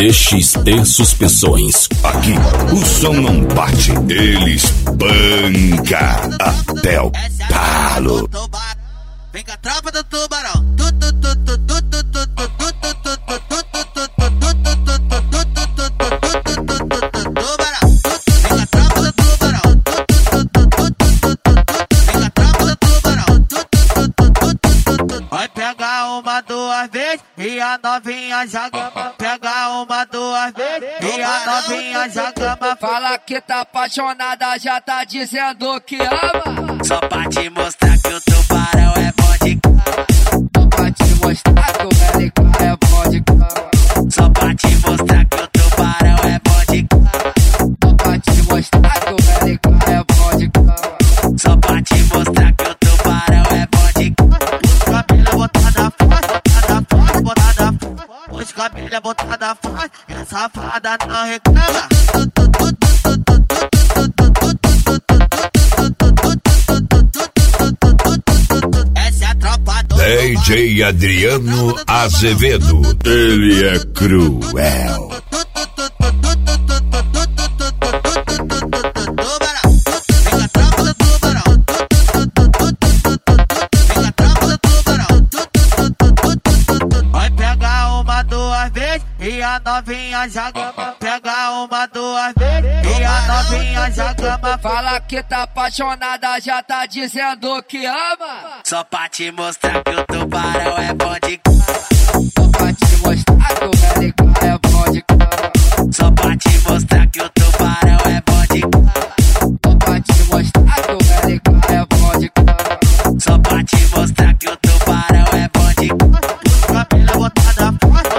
DXT Suspensões. Aqui o som não bate, ele espanca até o talo. Vem com a tropa do tubarão. Vai pegar uma, duas vezes e a novinha já gama. Pega uma, duas vezes e a novinha já gama. Fala que tá apaixonada, já tá dizendo que ama. Só pra te mostrar que o tubarão é bom de cama. Só pra te mostrar que o LK é bom de cama. Só pra te mostrar que o tubarão é bom de cama. Só pra te mostrar que o LK é bom de cama. Só pra te mostrar que o tubarão é bom de cama. Os cabelo é botada forte, e a safada não reclama. Essa é a tropa do DJ Adriano Azevedo, ele é cruel. E a novinha já gama. Pega uma, duas vezes e a novinha já gama. Fala que tá apaixonada, já tá dizendo que ama. Só pra te mostrar que o tubarão é bom de cama. Só pra te mostrar que o LK é bom de cama. Só pra te mostrar que o tubarão é bom de cama. Só pra te mostrar que o LK é bom de cama. Só pra te mostrar que o tubarão é bom de cama. Os cabelo é botada forte,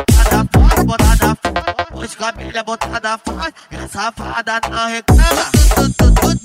botada forte. Os cabelo é botada forte, e a safada não reclama.